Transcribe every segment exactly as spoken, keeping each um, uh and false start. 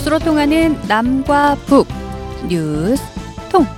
뉴스로 통하는 남과 북 뉴스 통.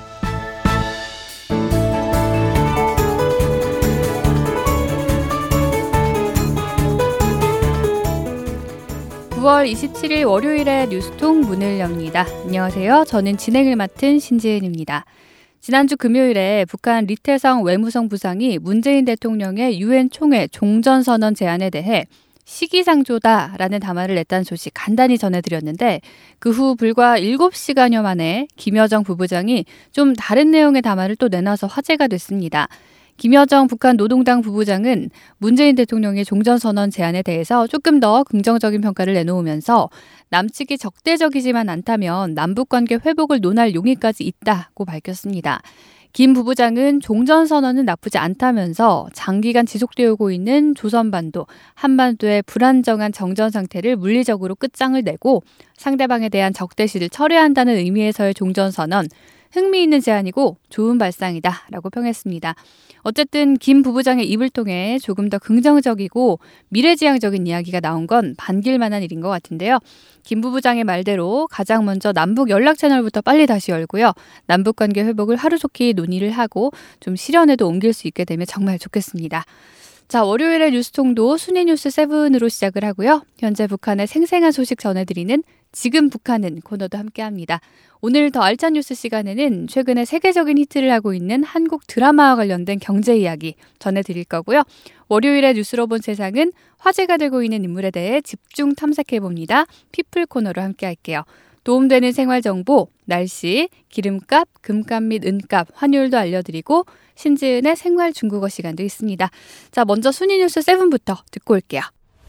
구월 이십칠일 월요일에 뉴스통 문을 엽니다. 안녕하세요. 저는 진행을 맡은 신지은입니다. 지난주 금요일에 북한 리태성 외무성 부상이 문재인 대통령의 유엔 총회 종전선언 제안에 대해 시기상조다라는 담화를 냈다는 소식 간단히 전해드렸는데, 그 후 불과 일곱 시간여 만에 김여정 부부장이 좀 다른 내용의 담화를 또 내놔서 화제가 됐습니다. 김여정 북한 노동당 부부장은 문재인 대통령의 종전선언 제안에 대해서 조금 더 긍정적인 평가를 내놓으면서 남측이 적대적이지만 않다면 남북관계 회복을 논할 용의까지 있다고 밝혔습니다. 김 부부장은 종전선언은 나쁘지 않다면서 장기간 지속되어 오고 있는 조선반도, 한반도의 불안정한 정전 상태를 물리적으로 끝장을 내고 상대방에 대한 적대시를 철회한다는 의미에서의 종전선언, 흥미있는 제안이고 좋은 발상이다라고 평했습니다. 어쨌든 김 부부장의 입을 통해 조금 더 긍정적이고 미래지향적인 이야기가 나온 건 반길만한 일인 것 같은데요. 김 부부장의 말대로 가장 먼저 남북 연락 채널부터 빨리 다시 열고요. 남북관계 회복을 하루속히 논의를 하고 좀 실현에도 옮길 수 있게 되면 정말 좋겠습니다. 자, 월요일의 뉴스통도 순위 뉴스 칠으로 시작을 하고요. 현재 북한의 생생한 소식 전해드리는 지금 북한은 코너도 함께합니다. 오늘 더 알찬 뉴스 시간에는 최근에 세계적인 히트를 하고 있는 한국 드라마와 관련된 경제 이야기 전해드릴 거고요. 월요일에 뉴스로 본 세상은 화제가 되고 있는 인물에 대해 집중 탐색해봅니다. 피플 코너로 함께할게요. 도움되는 생활정보, 날씨, 기름값, 금값 및 은값, 환율도 알려드리고 신지은의 생활 중국어 시간도 있습니다. 자, 먼저 순위 뉴스 칠부터 듣고 올게요.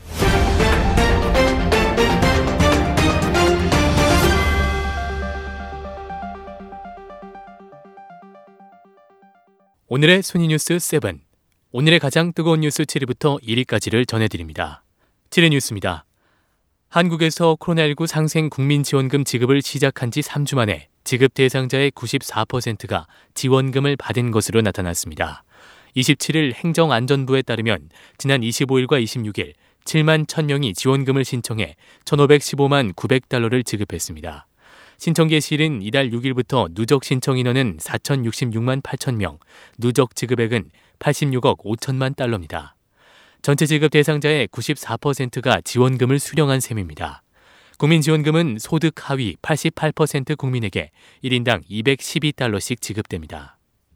오늘의 순위 뉴스 칠, 오늘의 가장 뜨거운 뉴스 칠 위부터 일 위까지를 전해드립니다. 칠 위 뉴스입니다. 한국에서 코로나십구 상생 국민지원금 지급을 시작한 지 삼 주 만에 지급 대상자의 구십사 퍼센트가 지원금을 받은 것으로 나타났습니다. 이십칠일 행정안전부에 따르면 지난 이십오일과 이십육일 칠만 천 명이 지원금을 신청해 천오백십오만 구백 달러를 지급했습니다. 신청 개시일은 이달 육일부터 누적 신청 인원은 사천육십육만 팔천 명, 누적 지급액은 팔십육억 오천만 달러입니다. 전체 지급 대상자의 구십사 퍼센트가 지원금을 수령한 셈입니다. 국민지원금은 소득 하위 팔십팔 퍼센트 국민에게 일 인당 이백십이 달러씩 지급됩니다.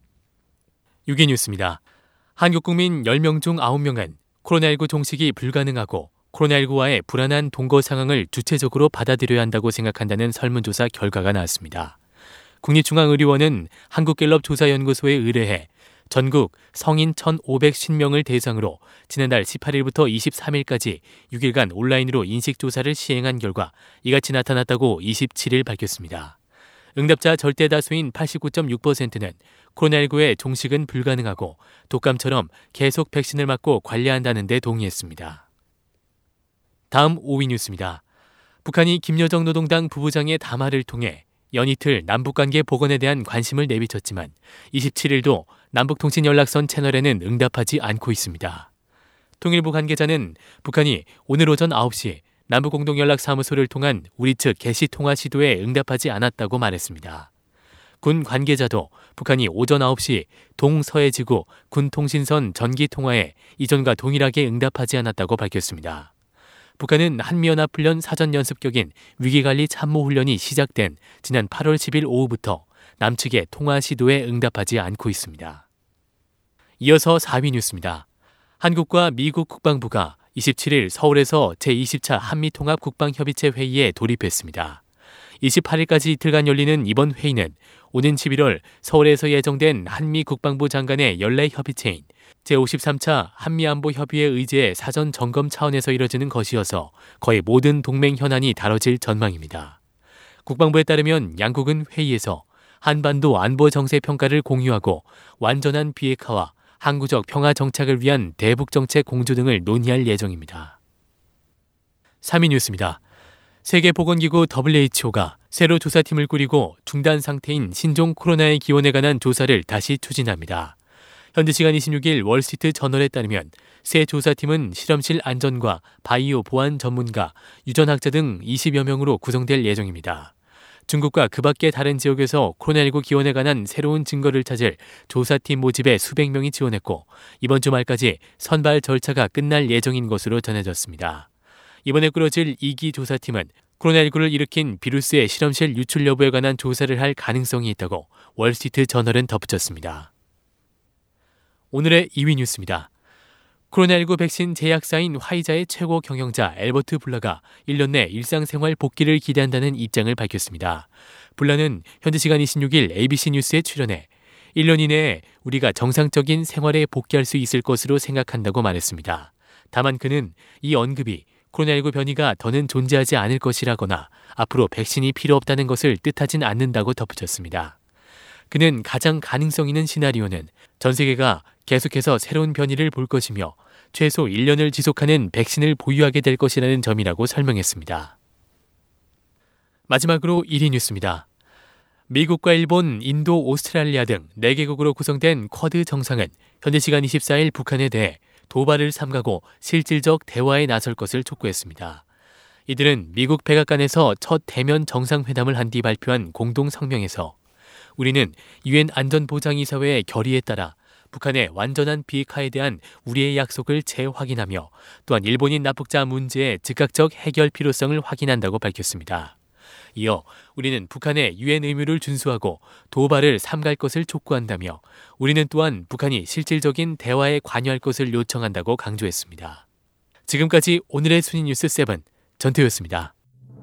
육 위 뉴스입니다. 한국 국민 열 명 중 아홉 명은 코로나십구 종식이 불가능하고 코로나십구와의 불안한 동거 상황을 주체적으로 받아들여야 한다고 생각한다는 설문조사 결과가 나왔습니다. 국립중앙의료원은 한국갤럽조사연구소에 의뢰해 전국 성인 천오백십 명을 대상으로 지난달 십팔일부터 이십삼일까지 육 일간 온라인으로 인식조사를 시행한 결과 이같이 나타났다고 이십칠일 밝혔습니다. 응답자 절대 다수인 팔십구 점 육 퍼센트는 코로나십구의 종식은 불가능하고 독감처럼 계속 백신을 맞고 관리한다는 데 동의했습니다. 다음 오 위 뉴스입니다. 북한이 김여정 노동당 부부장의 담화를 통해 연이틀 남북관계 복원에 대한 관심을 내비쳤지만 이십칠일도 남북통신연락선 채널에는 응답하지 않고 있습니다. 통일부 관계자는 북한이 오늘 오전 아홉 시 남북공동연락사무소를 통한 우리 측 개시 통화 시도에 응답하지 않았다고 말했습니다. 군 관계자도 북한이 오전 아홉 시 동서해지구 군통신선 전기통화에 이전과 동일하게 응답하지 않았다고 밝혔습니다. 북한은 한미연합훈련 사전연습 격인 위기관리 참모훈련이 시작된 지난 팔월 십일 오후부터 남측의 통화 시도에 응답하지 않고 있습니다. 이어서 사 위 뉴스입니다. 한국과 미국 국방부가 이십칠일 서울에서 제이십 차 한미통합 국방협의체 회의에 돌입했습니다. 이십팔일까지 이틀간 열리는 이번 회의는 오는 십일월 서울에서 예정된 한미 국방부 장관의 연례 협의체인 제오십삼 차 한미안보협의회 의제의 사전 점검 차원에서 이뤄지는 것이어서 거의 모든 동맹 현안이 다뤄질 전망입니다. 국방부에 따르면 양국은 회의에서 한반도 안보 정세 평가를 공유하고 완전한 비핵화와 항구적 평화 정착을 위한 대북 정책 공조 등을 논의할 예정입니다. 삼 위 뉴스입니다. 세계보건기구 더블유에이치오가 새로 조사팀을 꾸리고 중단 상태인 신종 코로나의 기원에 관한 조사를 다시 추진합니다. 현지 시간 이십육 일 월스트리트 저널에 따르면 새 조사팀은 실험실 안전과 바이오 보안 전문가, 유전학자 등 이십여 명으로 구성될 예정입니다. 중국과 그 밖의 다른 지역에서 코로나십구 기원에 관한 새로운 증거를 찾을 조사팀 모집에 수백 명이 지원했고 이번 주말까지 선발 절차가 끝날 예정인 것으로 전해졌습니다. 이번에 꾸려질 이 기 조사팀은 코로나십구를 일으킨 비루스의 실험실 유출 여부에 관한 조사를 할 가능성이 있다고 월스트리트 저널은 덧붙였습니다. 오늘의 이 위 뉴스입니다. 코로나십구 백신 제약사인 화이자의 최고 경영자 앨버트 불라가 일 년 내 일상생활 복귀를 기대한다는 입장을 밝혔습니다. 불라는 현지 시간 이십육 일 에이비씨 뉴스에 출연해 일 년 이내에 우리가 정상적인 생활에 복귀할 수 있을 것으로 생각한다고 말했습니다. 다만 그는 이 언급이 코로나십구 변이가 더는 존재하지 않을 것이라거나 앞으로 백신이 필요 없다는 것을 뜻하진 않는다고 덧붙였습니다. 그는 가장 가능성 있는 시나리오는 전 세계가 계속해서 새로운 변이를 볼 것이며 최소 일 년을 지속하는 백신을 보유하게 될 것이라는 점이라고 설명했습니다. 마지막으로 일 위 뉴스입니다. 미국과 일본, 인도, 오스트랄리아 등 네 개국으로 구성된 쿼드 정상은 현지 시간 이십사 일 북한에 대해 도발을 삼가고 실질적 대화에 나설 것을 촉구했습니다. 이들은 미국 백악관에서 첫 대면 정상회담을 한 뒤 발표한 공동 성명에서 우리는 유엔 안전보장이사회의 결의에 따라 북한의 완전한 비핵화에 대한 우리의 약속을 재확인하며 또한 일본인 납북자 문제의 즉각적 해결 필요성을 확인한다고 밝혔습니다. 이어 우리는 북한의 유엔 의무를 준수하고 도발을 삼갈 것을 촉구한다며 우리는 또한 북한이 실질적인 대화에 관여할 것을 요청한다고 강조했습니다. 지금까지 오늘의 순위 뉴스 세븐 전태였습니다.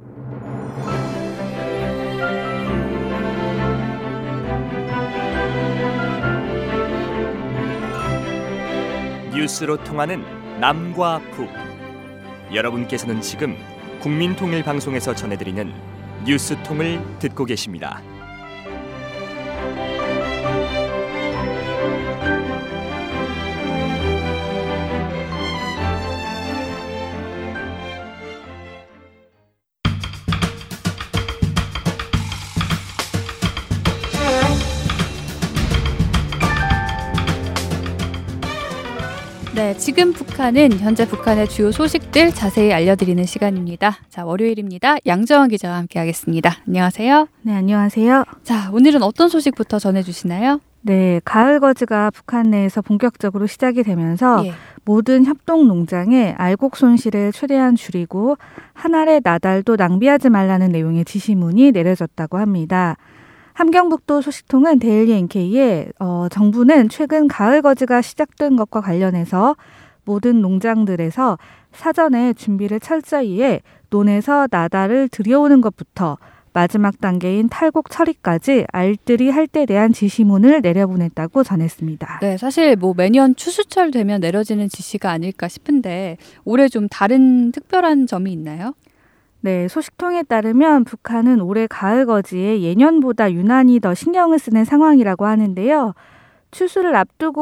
뉴스로 통하는 남과 북. 여러분께서는 지금 국민통일방송에서 전해드리는 뉴스통을 듣고 계십니다. 네, 지금 북한은 현재 북한의 주요 소식들 자세히 알려드리는 시간입니다. 자, 월요일입니다. 양정원 기자와 함께하겠습니다. 안녕하세요. 네, 안녕하세요. 자, 오늘은 어떤 소식부터 전해주시나요? 네, 가을 거지가 북한 내에서 본격적으로 시작이 되면서 예. 모든 협동 농장에 알곡 손실을 최대한 줄이고 한 알의 나달도 낭비하지 말라는 내용의 지시문이 내려졌다고 합니다. 함경북도 소식통은 데일리 엔케이에 어, 정부는 최근 가을 거지가 시작된 것과 관련해서 모든 농장들에서 사전에 준비를 철저히 해 논에서 나달을 들여오는 것부터 마지막 단계인 탈곡 처리까지 알뜰히 할 때 대한 지시문을 내려보냈다고 전했습니다. 네, 사실 뭐 매년 추수철 되면 내려지는 지시가 아닐까 싶은데 올해 좀 다른 특별한 점이 있나요? 네, 소식통에 따르면 북한은 올해 가을 거지에 예년보다 유난히 더 신경을 쓰는 상황이라고 하는데요. 추수를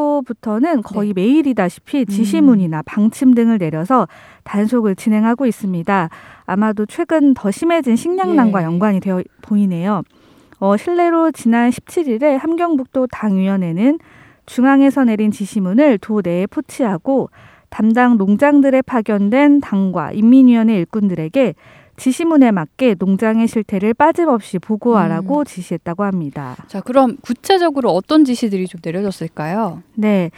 앞두고부터는 거의 네. 매일이다시피 지시문이나 방침 등을 내려서 단속을 진행하고 있습니다. 아마도 최근 더 심해진 식량난과 예. 연관이 되어 보이네요. 어, 실례로 지난 십칠 일에 함경북도 당위원회는 중앙에서 내린 지시문을 도 내에 포치하고 담당 농장들에 파견된 당과 인민위원회 일꾼들에게 지시문에 맞게 농장의 실태를 빠짐없이 보고하라고 음. 지시했다고 합니다. 자, 그럼 구체적으로 어떤 지시들이 좀 내려졌을까요? 네,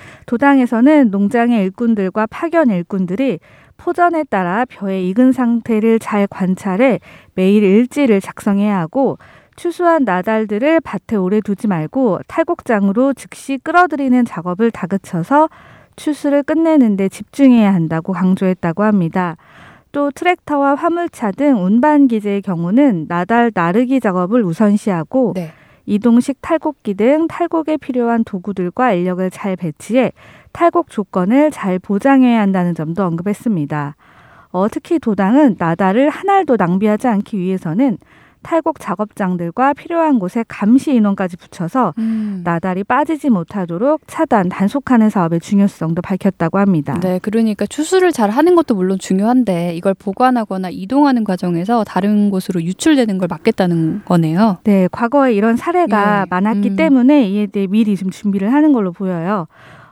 도당에서는 농장의 일꾼들과 파견 일꾼들이 포전에 따라 벼의 익은 상태를 잘 관찰해 매일 일지를 작성해야 하고 추수한 나달들을 밭에 오래 두지 말고 탈곡장으로 즉시 끌어들이는 작업을 다그쳐서 추수를 끝내는 데 집중해야 한다고 강조했다고 합니다. 또 트랙터와 화물차 등 운반 기재의 경우는 나달 나르기 작업을 우선시하고 네. 이동식 탈곡기 등 탈곡에 필요한 도구들과 인력을 잘 배치해 탈곡 조건을 잘 보장해야 한다는 점도 언급했습니다. 어, 특히 도당은 나달을 한 알도 낭비하지 않기 위해서는 탈곡 작업장들과 필요한 곳에 감시 인원까지 붙여서 음. 나달이 빠지지 못하도록 차단, 단속하는 사업의 중요성도 밝혔다고 합니다. 네, 그러니까 추수를 잘 하는 것도 물론 중요한데 이걸 보관하거나 이동하는 과정에서 다른 곳으로 유출되는 걸 막겠다는 거네요. 네, 과거에 이런 사례가 네. 많았기 음. 때문에 이에 대해 미리 좀 준비를 하는 걸로 보여요.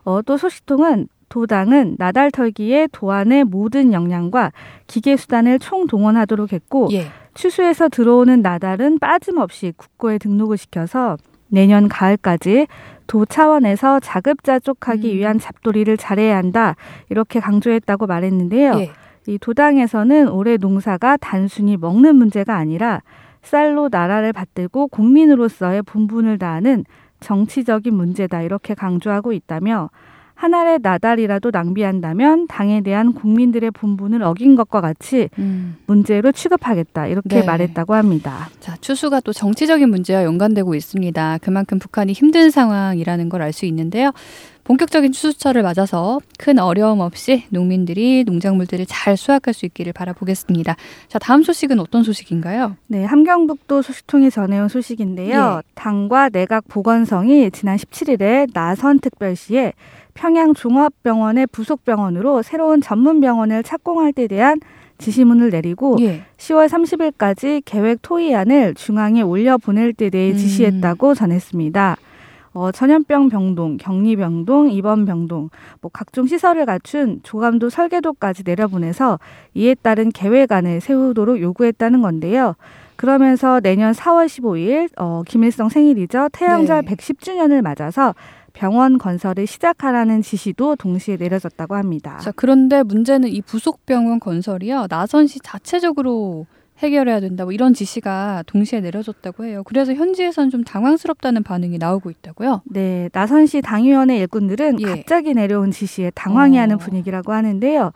어, 또 소식통은 도당은 나달 털기에 도안의 모든 역량과 기계 수단을 총동원하도록 했고 예. 추수에서 들어오는 나달은 빠짐없이 국고에 등록을 시켜서 내년 가을까지 도 차원에서 자급자족하기 음. 위한 잡돌이를 잘해야 한다 이렇게 강조했다고 말했는데요. 예. 이 도당에서는 올해 농사가 단순히 먹는 문제가 아니라 쌀로 나라를 받들고 국민으로서의 본분을 다하는 정치적인 문제다 이렇게 강조하고 있다며 한 알의 나달이라도 낭비한다면 당에 대한 국민들의 본분을 어긴 것과 같이 음. 문제로 취급하겠다 이렇게 네. 말했다고 합니다. 자, 추수가 또 정치적인 문제와 연관되고 있습니다. 그만큼 북한이 힘든 상황이라는 걸 알 수 있는데요. 본격적인 추수철을 맞아서 큰 어려움 없이 농민들이 농작물들을 잘 수확할 수 있기를 바라보겠습니다. 자, 다음 소식은 어떤 소식인가요? 네, 함경북도 소식통이 전해온 소식인데요. 예. 당과 내각 보건성이 지난 십칠일에 나선 특별시에 평양 종합병원의 부속병원으로 새로운 전문병원을 착공할 때 대한 지시문을 내리고 예. 시월 삼십일까지 계획 토의안을 중앙에 올려보낼 때 대해 지시했다고 전했습니다. 어, 전염병 병동, 격리병동, 입원병동, 뭐 각종 시설을 갖춘 조감도 설계도까지 내려보내서 이에 따른 계획안을 세우도록 요구했다는 건데요. 그러면서 내년 사월 십오일 어, 김일성 생일이죠. 태양절 네. 백십 주년을 맞아서 병원 건설을 시작하라는 지시도 동시에 내려졌다고 합니다. 자, 그런데 문제는 이 부속병원 건설이요. 나선시 자체적으로 해결해야 된다. 뭐 이런 지시가 동시에 내려졌다고 해요. 그래서 현지에서는 좀 당황스럽다는 반응이 나오고 있다고요. 네, 나선시 당위원회 일꾼들은 예. 갑자기 내려온 지시에 당황해하는 어. 분위기라고 하는데요.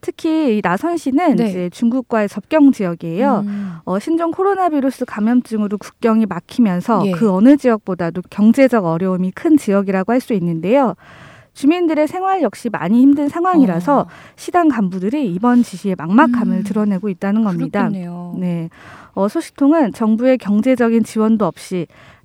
특히 이 나선시는 네. 이제 중국과의 접경 지역이에요. 음. 어, 신종 코로나 바이러스 감염증으로 국경이 막히면서 예. 그 어느 지역보다도 경제적 어려움이 큰 지역이라고 할 수 있는데요. 주민들의 생활 역시 많이 힘든 상황이라서 어. 시당 간부들이 이번 지시에 막막함을 음. 드러내고 있다는 겁니다. 그렇겠네요. 네, 어, 소식통은 정부의 경제적인 지원도 없이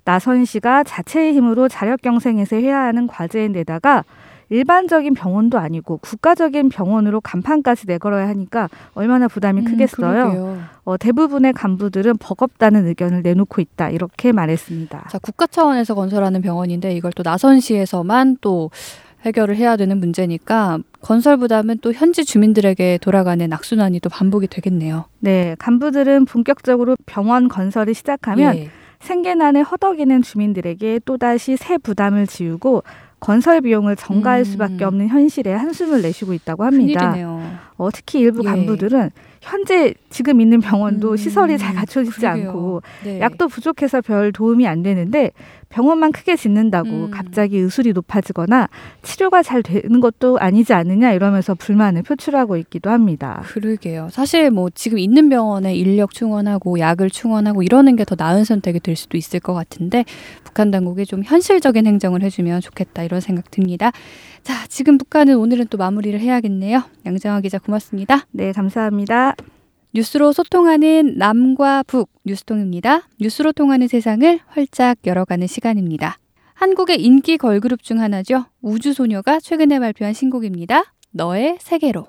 나선시가 자체의 힘으로 자력 경생에서 해야 하는 과제인데다가 일반적인 병원도 아니고 국가적인 병원으로 간판까지 내걸어야 하니까 얼마나 부담이 음, 크겠어요. 그러게요. 어, 대부분의 간부들은 버겁다는 의견을 내놓고 있다 이렇게 말했습니다. 자, 국가 차원에서 건설하는 병원인데 이걸 또 나선시에서만 또 해결을 해야 되는 문제니까 건설 부담은 또 현지 주민들에게 돌아가는 악순환이 또 반복이 되겠네요. 네, 간부들은 본격적으로 병원 건설을 시작하면 예. 생계난에 허덕이는 주민들에게 또다시 새 부담을 지우고 건설 비용을 전가할 음. 수밖에 없는 현실에 한숨을 내쉬고 있다고 합니다. 큰일이네요. 어, 특히 일부 예. 간부들은 현재 지금 있는 병원도 음, 시설이 잘 갖춰지지 그러게요. 않고 네. 약도 부족해서 별 도움이 안 되는데 병원만 크게 짓는다고 음. 갑자기 의술이 높아지거나 치료가 잘 되는 것도 아니지 않느냐 이러면서 불만을 표출하고 있기도 합니다. 그러게요. 사실 뭐 지금 있는 병원에 인력 충원하고 약을 충원하고 이러는 게 더 나은 선택이 될 수도 있을 것 같은데 북한 당국이 좀 현실적인 행정을 해주면 좋겠다 이런 생각 듭니다. 자, 지금 북한은 오늘은 또 마무리를 해야겠네요. 양정화 기자 고맙습니다. 네, 감사합니다. 뉴스로 소통하는 남과 북 뉴스통입니다. 뉴스로 통하는 세상을 활짝 열어가는 시간입니다. 한국의 인기 걸그룹 중 하나죠. 우주소녀가 최근에 발표한 신곡입니다. 너의 세계로.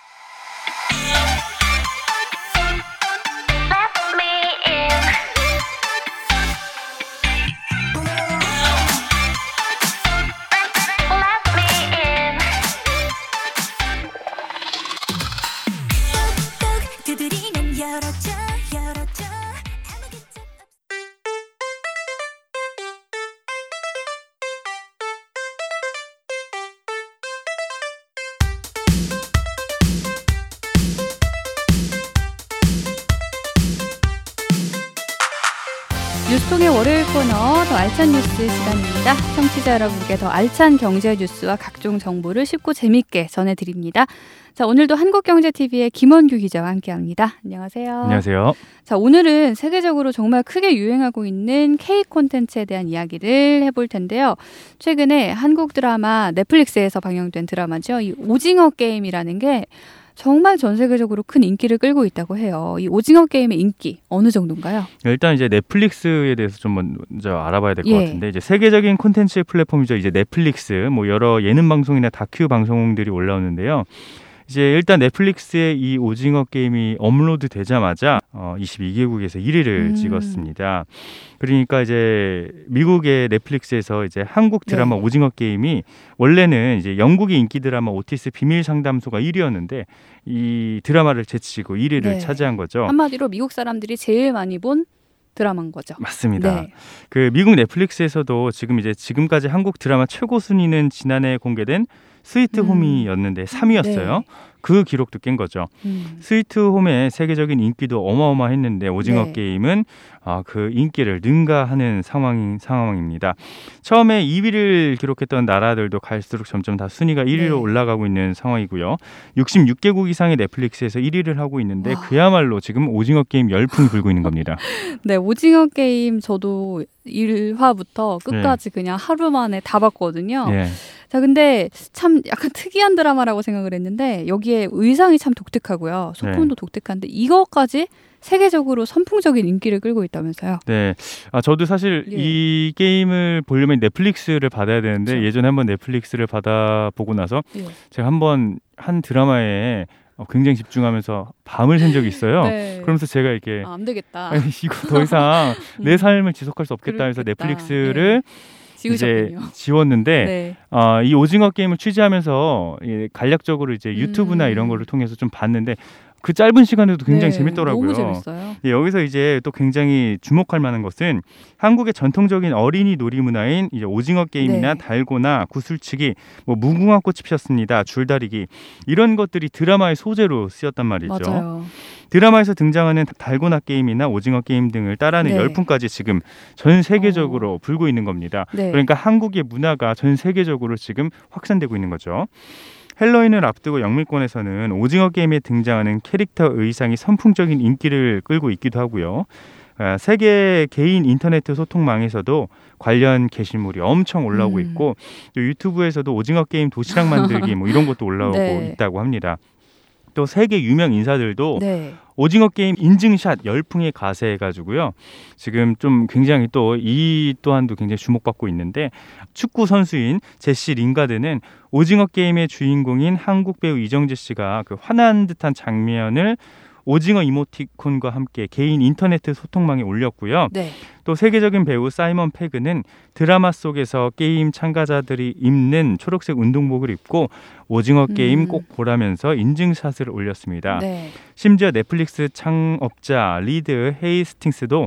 뉴스통의 월요일 코너 더 알찬 뉴스 시간입니다. 청취자 여러분께 더 알찬 경제 뉴스와 각종 정보를 쉽고 재밌게 전해드립니다. 자, 오늘도 한국경제티비의 김원규 기자와 함께합니다. 안녕하세요. 안녕하세요. 자, 오늘은 세계적으로 정말 크게 유행하고 있는 K 콘텐츠에 대한 이야기를 해볼 텐데요. 최근에 한국 드라마 넷플릭스에서 방영된 드라마죠. 이 오징어 게임이라는 게 정말 전 세계적으로 큰 인기를 끌고 있다고 해요. 이 오징어 게임의 인기 어느 정도인가요? 일단 이제 넷플릭스에 대해서 좀 먼저 알아봐야 될 것 예. 같은데 이제 세계적인 콘텐츠의 플랫폼이죠. 이제 넷플릭스 뭐 여러 예능 방송이나 다큐 방송들이 올라오는데요. 이제 일단 넷플릭스에 이 오징어 게임이 업로드 되자마자 어, 이십이 개국에서 일 위를 음. 찍었습니다. 그러니까 이제 미국의 넷플릭스에서 이제 한국 드라마 네. 오징어 게임이 원래는 이제 영국의 인기 드라마 오티스 비밀 상담소가 일 위였는데 이 드라마를 제치고 일 위를 네. 차지한 거죠. 한마디로 미국 사람들이 제일 많이 본 드라마인 거죠. 맞습니다. 네. 그 미국 넷플릭스에서도 지금 이제 지금까지 한국 드라마 최고 순위는 지난해 공개된 스위트 음. 홈이었는데 삼 위였어요. 네. 그 기록도 깬 거죠. 음. 스위트 홈의 세계적인 인기도 어마어마했는데 오징어 네. 게임은 아, 그 인기를 능가하는 상황인 상황입니다. 처음에 이 위를 기록했던 나라들도 갈수록 점점 다 순위가 일 위로 네. 올라가고 있는 상황이고요. 육십육 개국 이상의 넷플릭스에서 일 위를 하고 있는데 와. 그야말로 지금 오징어 게임 열풍이 불고 있는 겁니다. 네, 오징어 게임 저도 일 화부터 끝까지 그냥 하루 만에 다 봤거든요. 예. 자, 근데 참 약간 특이한 드라마라고 생각을 했는데 여기에 의상이 참 독특하고요. 소품도 네. 독특한데 이것까지 세계적으로 선풍적인 인기를 끌고 있다면서요. 네, 아 저도 사실 예. 이 게임을 보려면 넷플릭스를 받아야 되는데 그렇죠. 예전에 한번 넷플릭스를 받아보고 나서 예. 제가 한번 한 드라마에 어, 굉장히 집중하면서 밤을 샌 적이 있어요. 네. 그러면서 제가 이렇게 아, 안 되겠다. 아니, 이거 더 이상 내 음. 삶을 지속할 수 없겠다 해서 그렇겠다. 넷플릭스를 이제 지우셨군요. 지웠는데 네. 어, 이 오징어 게임을 취재하면서 예, 간략적으로 이제 유튜브나 음. 이런 거를 통해서 좀 봤는데 그 짧은 시간에도 굉장히 네, 재밌더라고요. 너무 재밌어요. 예, 여기서 이제 또 굉장히 주목할 만한 것은 한국의 전통적인 어린이 놀이 문화인 이제 오징어 게임이나 네. 달고나 구슬치기, 뭐 무궁화 꽃이 피었습니다, 줄다리기 이런 것들이 드라마의 소재로 쓰였단 말이죠. 맞아요. 드라마에서 등장하는 달고나 게임이나 오징어 게임 등을 따라하는 네. 열풍까지 지금 전 세계적으로 불고 있는 겁니다. 네. 그러니까 한국의 문화가 전 세계적으로 지금 확산되고 있는 거죠. 헬로윈을 앞두고 영미권에서는 오징어 게임에 등장하는 캐릭터 의상이 선풍적인 인기를 끌고 있기도 하고요. 아, 세계 개인 인터넷 소통망에서도 관련 게시물이 엄청 올라오고 음. 있고 또 유튜브에서도 오징어 게임 도시락 만들기 뭐 이런 것도 올라오고 네. 있다고 합니다. 또 세계 유명 인사들도 네. 오징어 게임 인증샷 열풍에 가세해가지고요. 지금 좀 굉장히 또 이 또한도 굉장히 주목받고 있는데 축구 선수인 제시 링가드는 오징어 게임의 주인공인 한국 배우 이정재 씨가 그 화난 듯한 장면을 오징어 이모티콘과 함께 개인 인터넷 소통망에 올렸고요. 네. 또 세계적인 배우 사이먼 페그는 드라마 속에서 게임 참가자들이 입는 초록색 운동복을 입고 오징어 게임 음. 꼭 보라면서 인증샷을 올렸습니다. 네. 심지어 넷플릭스 창업자 리드 헤이스팅스도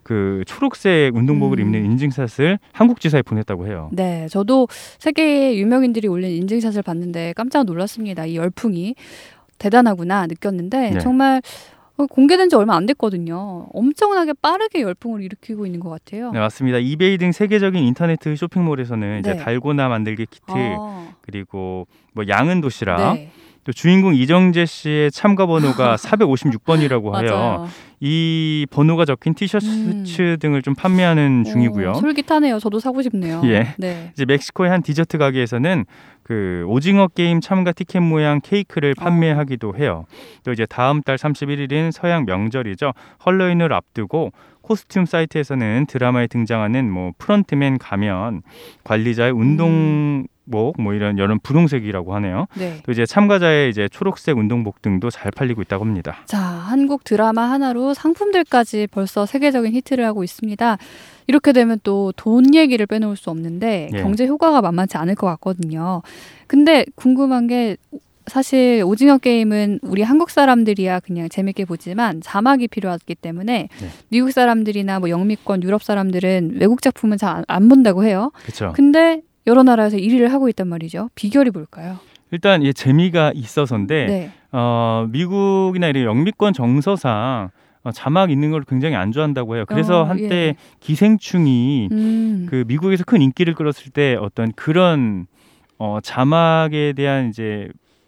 그 초록색 운동복을 음. 입는 인증샷을 한국 지사에 보냈다고 해요. 네, 저도 세계 유명인들이 올린 인증샷을 봤는데 깜짝 놀랐습니다. 이 열풍이 대단하구나 느꼈는데 네. 정말 공개된 지 얼마 안 됐거든요. 엄청나게 빠르게 열풍을 일으키고 있는 것 같아요. 네, 맞습니다. 이베이 등 세계적인 인터넷 쇼핑몰에서는 이제 네. 달고나 만들기 키트 아, 그리고 뭐 양은 도시락 네. 또 주인공 이정재 씨의 참가 번호가 사백오십육 번이라고 해요. 맞아요. 이 번호가 적힌 티셔츠 음. 등을 좀 판매하는 중이고요. 오, 솔깃하네요. 저도 사고 싶네요. 예. 네. 이제 멕시코의 한 디저트 가게에서는 그 오징어 게임 참가 티켓 모양 케이크를 판매하기도 해요. 또 이제 다음 달 삼십일 일인 서양 명절이죠. 헐로윈을 앞두고 코스튬 사이트에서는 드라마에 등장하는 뭐 프런트맨 가면, 관리자의 운동복 뭐 이런 여러 분홍색이라고 하네요. 네. 또 이제 참가자의 이제 초록색 운동복 등도 잘 팔리고 있다고 합니다. 자, 한국 드라마 하나로 상품들까지 벌써 세계적인 히트를 하고 있습니다. 이렇게 되면 또 돈 얘기를 빼놓을 수 없는데 예. 경제 효과가 만만치 않을 것 같거든요. 근데 궁금한 게 사실 오징어 게임은 우리 한국 사람들이야 그냥 재밌게 보지만 자막이 필요하기 때문에 네. 미국 사람들이나 뭐 영미권, 유럽 사람들은 외국 작품은 잘 안 본다고 해요. 그렇죠. 근데 여러 나라에서 일 위를 하고 있단 말이죠. 비결이 뭘까요? 일단 이 재미가 있어서인데 네. 어, 미국이나 이런 영미권 정서상 어, 자막 있는 걸 굉장히 안 좋아한다고 해요. 그래서 어, 한때 예. 기생충이 음. 그 미국에서 큰 인기를 끌었을 때 어떤 그런 어, 자막에 대한 이제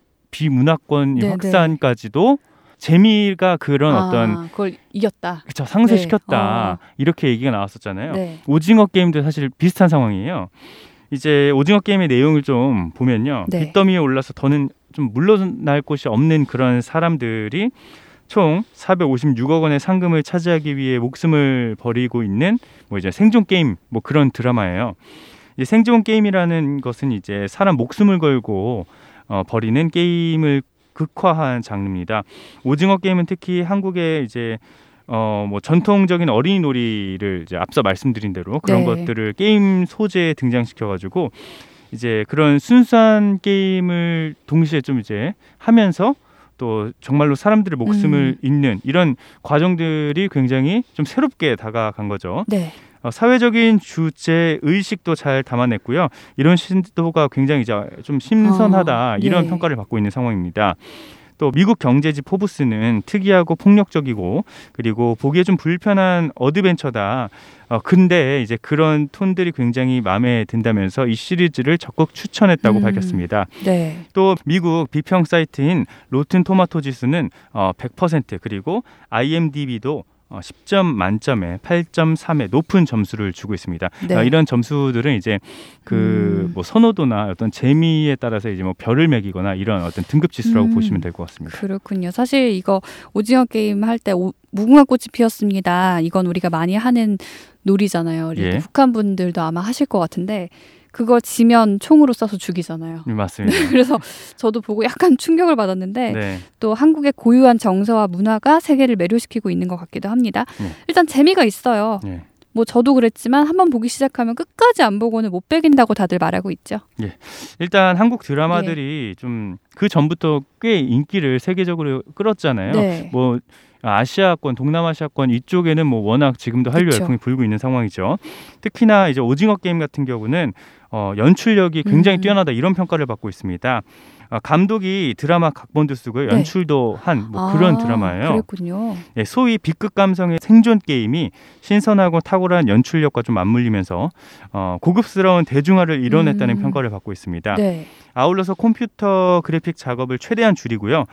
비문화권 네, 확산까지도 재미가 그런 아, 어떤 그걸 이겼다. 그쵸, 상쇄시켰다. 네. 어. 이렇게 얘기가 나왔었잖아요. 네. 오징어 게임도 사실 비슷한 상황이에요. 이제 오징어 게임의 내용을 좀 보면요. 네. 빚더미에 올라서 더는 좀 물러날 곳이 없는 그런 사람들이 총 사백오십육억 원의 상금을 차지하기 위해 목숨을 버리고 있는 뭐 이제 생존 게임 뭐 그런 드라마예요. 이제 생존 게임이라는 것은 이제 사람 목숨을 걸고 어, 벌이는 게임을 극화한 장르입니다. 오징어 게임은 특히 한국의 이제 어 뭐 전통적인 어린이 놀이를 이제 앞서 말씀드린 대로 그런 네. 것들을 게임 소재에 등장시켜가지고 이제 그런 순수한 게임을 동시에 좀 이제 하면서 또 정말로 사람들의 목숨을 음. 잇는 이런 과정들이 굉장히 좀 새롭게 다가간 거죠. 네. 어, 사회적인 주제 의식도 잘 담아냈고요. 이런 시도가 굉장히 이제 좀 신선하다 어, 이런 네. 평가를 받고 있는 상황입니다. 또 미국 경제지 포브스는 특이하고 폭력적이고 그리고 보기에 좀 불편한 어드벤처다. 어, 근데 이제 그런 톤들이 굉장히 마음에 든다면서 이 시리즈를 적극 추천했다고 음. 밝혔습니다. 네. 또 미국 비평 사이트인 로튼 토마토 지수는 어, 백 퍼센트 그리고 아이엠디비도 어, 십 점 만점에 팔 점 삼의 높은 점수를 주고 있습니다. 네. 어, 이런 점수들은 이제 그 음. 뭐 선호도나 어떤 재미에 따라서 이제 뭐 별을 매기거나 이런 어떤 등급 지수라고 음. 보시면 될 것 같습니다. 그렇군요. 사실 이거 오징어 게임 할 때 무궁화 꽃이 피었습니다. 이건 우리가 많이 하는 놀이잖아요. 예. 북한 분들도 아마 하실 것 같은데 그거 지면 총으로 쏴서 죽이잖아요. 네, 맞습니다. 그래서 저도 보고 약간 충격을 받았는데 네. 또 한국의 고유한 정서와 문화가 세계를 매료시키고 있는 것 같기도 합니다. 네. 일단 재미가 있어요. 네. 뭐 저도 그랬지만 한번 보기 시작하면 끝까지 안 보고는 못 빼긴다고 다들 말하고 있죠. 일단 한국 드라마들이 좀 그 전부터 꽤 인기를 세계적으로 끌었잖아요. 네. 뭐 아시아권, 동남아시아권 이쪽에는 뭐 워낙 지금도 한류 그쵸. 열풍이 불고 있는 상황이죠. 특히나 이제 오징어 게임 같은 경우는 어, 연출력이 굉장히 음. 뛰어나다 이런 평가를 받고 있습니다. 어, 감독이 드라마 각본도 쓰고요, 네. 연출도 한 뭐 그런 아, 드라마예요. 그랬군요. 예, 소위 B급 감성의 생존 게임이 신선하고 탁월한 연출력과 좀 맞물리면서 어, 고급스러운 대중화를 이뤄냈다는 음. 평가를 받고 있습니다. 네. 아울러서 컴퓨터 그래픽 작업을 최대한 줄이고요.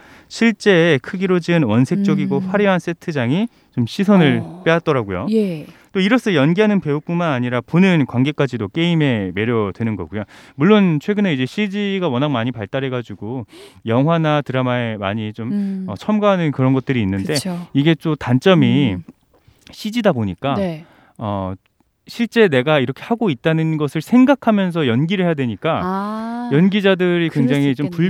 실제 크기로 지은 원색적이고 음. 화려한 세트장이 좀 시선을 어. 빼앗더라고요. 예. 또 이로써 연기하는 배우뿐만 아니라 보는 관객까지도 게임에 매료되는 거고요. 물론 최근에 이제 씨지가 워낙 많이 발달해가지고 영화나 드라마에 많이 좀 음. 어, 첨가하는 그런 것들이 있는데 그쵸. 이게 또 단점이 음. 씨지다 보니까 네. 어, 실제 내가 이렇게 하고 있다는 것을 생각하면서 연기를 해야 되니까 아. 연기자들이 그럴 굉장히 수 좀 있겠네요.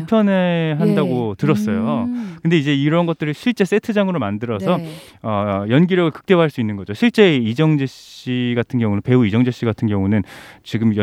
불편해한다고 예. 들었어요. 음. 근데 이제 이런 것들을 실제 세트장으로 만들어서 네. 어, 연기력을 극대화할 수 있는 거죠. 실제 이정재 씨 같은 경우는 배우 이정재 씨 같은 경우는 지금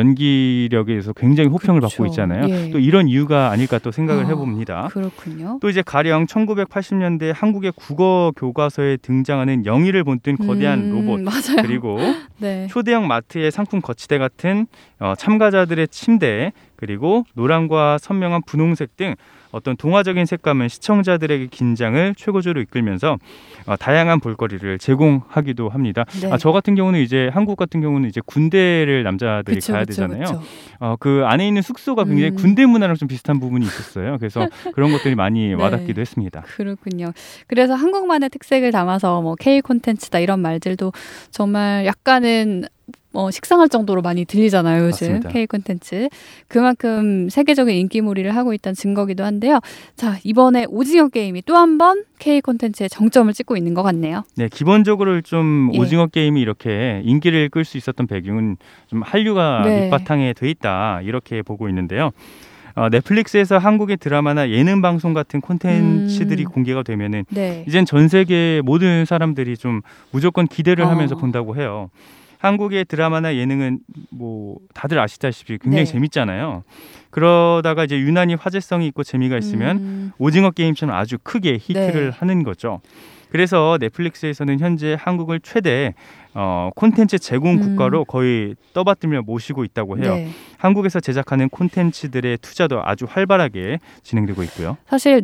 연기력에서 굉장히 호평을 그렇죠. 받고 있잖아요. 예. 또 이런 이유가 아닐까 또 생각을 아, 해봅니다. 그렇군요. 또 이제 가령 천구백팔십 년대 한국의 국어 교과서에 등장하는 영희를 본뜬 거대한 음, 로봇 맞아요. 그리고 네. 초대형 마트의 상품 거치대 같은 어, 참가자들의 침대 그리고 노란과 선명한 분홍색 등 어떤 동화적인 색감은 시청자들에게 긴장을 최고조로 이끌면서 어, 다양한 볼거리를 제공하기도 합니다. 네. 아, 저 같은 경우는 이제 한국 같은 경우는 이제 군대를 남자들이 그쵸, 가야 그쵸, 되잖아요. 그쵸. 어, 그 안에 있는 숙소가 굉장히 음. 군대 문화랑 좀 비슷한 부분이 있었어요. 그래서 그런 것들이 많이 네. 와닿기도 했습니다. 그렇군요. 그래서 한국만의 특색을 담아서 뭐 K 콘텐츠다 이런 말들도 정말 약간은 어, 식상할 정도로 많이 들리잖아요, 요즘. 맞습니다. K 콘텐츠. 그만큼 세계적인 인기몰이를 하고 있다는 증거기도 한데요. 자, 이번에 오징어 게임이 또 한 번 K 콘텐츠에 정점을 찍고 있는 것 같네요. 네, 기본적으로 좀 예. 오징어 게임이 이렇게 인기를 끌 수 있었던 배경은 좀 한류가 네. 밑바탕에 돼 있다 이렇게 보고 있는데요. 어, 넷플릭스에서 한국의 드라마나 예능 방송 같은 콘텐츠들이 음. 공개가 되면은 네. 이젠 전 세계 모든 사람들이 좀 무조건 기대를 어. 하면서 본다고 해요. 한국의 드라마나 예능은 뭐 다들 아시다시피 굉장히 네. 재밌잖아요. 그러다가 이제 유난히 화제성이 있고 재미가 있으면 음. 오징어 게임처럼 아주 크게 히트를 네. 하는 거죠. 그래서 넷플릭스에서는 현재 한국을 최대 어, 콘텐츠 제공 국가로 음. 거의 떠받들며 모시고 있다고 해요. 네. 한국에서 제작하는 콘텐츠들의 투자도 아주 활발하게 진행되고 있고요. 사실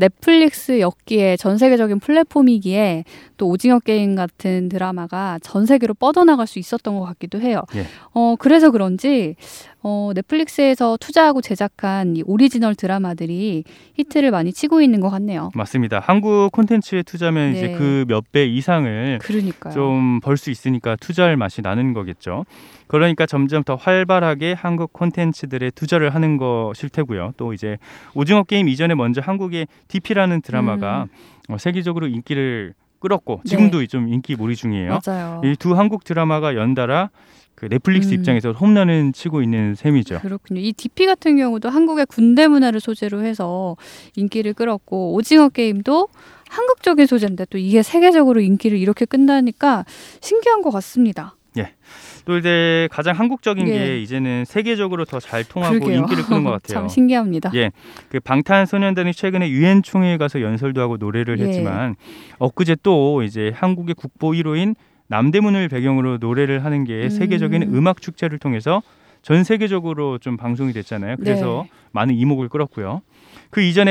넷플릭스였기에 전 세계적인 플랫폼이기에 또 오징어 게임 같은 드라마가 전 세계로 뻗어나갈 수 있었던 것 같기도 해요. 예. 어, 그래서 그런지 어, 넷플릭스에서 투자하고 제작한 이 오리지널 드라마들이 히트를 많이 치고 있는 것 같네요. 맞습니다. 한국 콘텐츠에 투자면 네. 이제 그 몇 배 이상을 그러니까요. 좀 벌 수 있으니까 투자할 맛이 나는 거겠죠. 그러니까 점점 더 활발하게 한국 콘텐츠들에 투자를 하는 것일 테고요. 또 이제 오징어 게임 이전에 먼저 한국의 디피라는 드라마가 음. 어, 세계적으로 인기를 끌었고 지금도 좀 인기 몰이 중이에요. 맞아요. 이 두 한국 드라마가 연달아 그 넷플릭스 음. 입장에서 홈런은 치고 있는 셈이죠. 그렇군요. 이 디피 같은 경우도 한국의 군대 문화를 소재로 해서 인기를 끌었고 오징어 게임도 한국적인 소재인데 또 이게 세계적으로 인기를 이렇게 끈다니까 신기한 것 같습니다. 예. 또 이제 가장 한국적인 예. 게 이제는 세계적으로 더 잘 통하고 그러게요. 인기를 끄는 것 같아요. 참 신기합니다. 예, 그 방탄소년단이 최근에 유엔 총회에 가서 연설도 하고 노래를 예. 했지만 엊그제 또 이제 한국의 국보 일 호인 남대문을 배경으로 노래를 하는 게 음. 세계적인 음악 축제를 통해서 전 세계적으로 좀 방송이 됐잖아요. 그래서 네. 많은 이목을 끌었고요. 그 이전에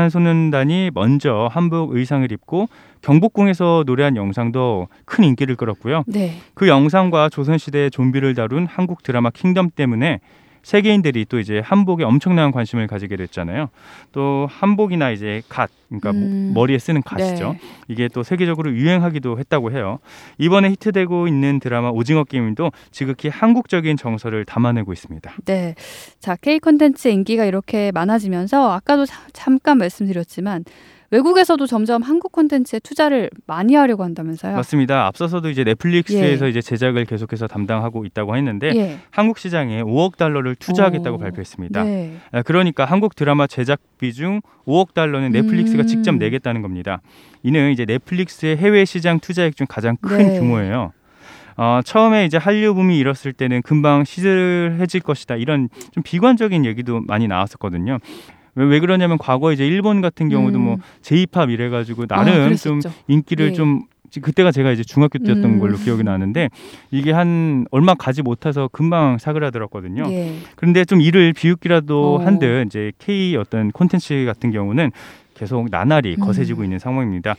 방탄소년단이 먼저 한복 의상을 입고 경복궁에서 노래한 영상도 큰 인기를 끌었고요. 네. 그 영상과 조선시대 좀비를 다룬 한국 드라마 킹덤 때문에 세계인들이 또 이제 한복에 엄청난 관심을 가지게 됐잖아요. 또 한복이나 이제 갓, 그러니까 음. 머리에 쓰는 갓이죠. 네. 이게 또 세계적으로 유행하기도 했다고 해요. 이번에 히트되고 있는 드라마 오징어 게임도 지극히 한국적인 정서를 담아내고 있습니다. 네. 자, K 콘텐츠 인기가 이렇게 많아지면서 아까도 자, 잠깐 말씀드렸지만 외국에서도 점점 한국 콘텐츠에 투자를 많이 하려고 한다면서요? 맞습니다. 앞서서도 이제 넷플릭스에서 예. 이제 제작을 계속해서 담당하고 있다고 했는데 예. 한국 시장에 오억 달러를 투자하겠다고 오. 발표했습니다. 네. 그러니까 한국 드라마 제작비 중 오억 달러는 넷플릭스가 음. 직접 내겠다는 겁니다. 이는 이제 넷플릭스의 해외 시장 투자액 중 가장 큰 네. 규모예요. 어, 처음에 이제 한류 붐이 일었을 때는 금방 시들해질 것이다 이런 좀 비관적인 얘기도 많이 나왔었거든요. 왜, 왜 그러냐면 과거 이제 일본 같은 경우도 음. 뭐 제이팝 이래가지고 나름 아, 좀 그랬었죠. 인기를 예. 좀 그때가 제가 이제 중학교 때였던 음. 걸로 기억이 나는데 이게 한 얼마 가지 못해서 금방 사그라들었거든요. 예. 그런데 좀 이를 비웃기라도 어. 한 듯 이제 K 어떤 콘텐츠 같은 경우는 계속 나날이 음. 거세지고 있는 상황입니다.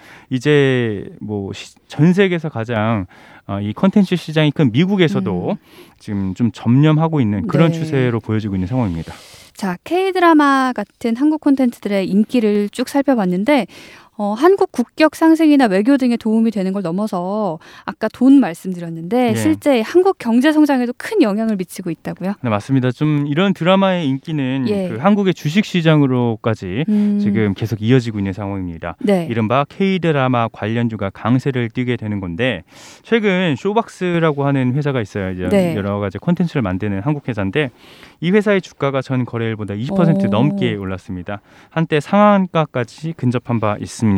이제 뭐 전 세계에서 가장 어, 이 콘텐츠 시장이 큰 미국에서도 음. 지금 좀 점령하고 있는 그런 네. 추세로 보여지고 있는 상황입니다. 자, K-드라마 같은 한국 콘텐츠들의 인기를 쭉 살펴봤는데 어, 한국 국격 상승이나 외교 등에 도움이 되는 걸 넘어서 아까 돈 말씀드렸는데 예. 실제 한국 경제 성장에도 큰 영향을 미치고 있다고요? 네, 맞습니다. 좀 이런 드라마의 인기는 예. 그 한국의 주식 시장으로까지 음. 지금 계속 이어지고 있는 상황입니다. 네. 이른바 K-드라마 관련주가 강세를 띠게 되는 건데 최근 쇼박스라고 하는 회사가 있어요. 이제 네. 여러 가지 콘텐츠를 만드는 한국 회사인데 이 회사의 주가가 전 거래일보다 이십 퍼센트 오. 넘게 올랐습니다. 한때 상한가까지 근접한 바 있습니다.